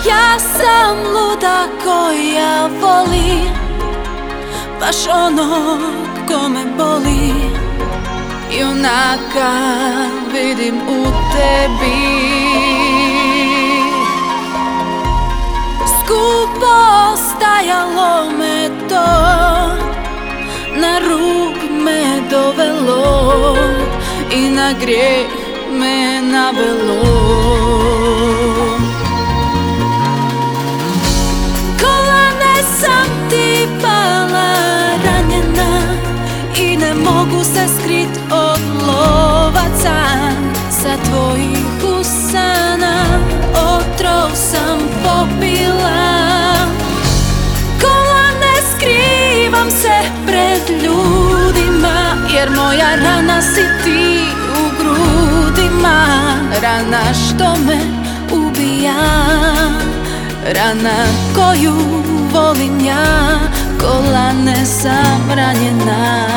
Ja sam luda koja voli baš onog ko me boli. Junaka vidim u tebi. Skupo stajalo me to, na rub me dovelo i na grijeh me navelo. Kolane sam ti pala ranjena i ne mogu se skrit od lovaca. Sa tvojih usana otrov sam popila. Kolane, skrivam se pred ljudima, jer moja rana si ti u grudima. Rana što me ubija, rana koju volim ja. Kolane, sam ranjena.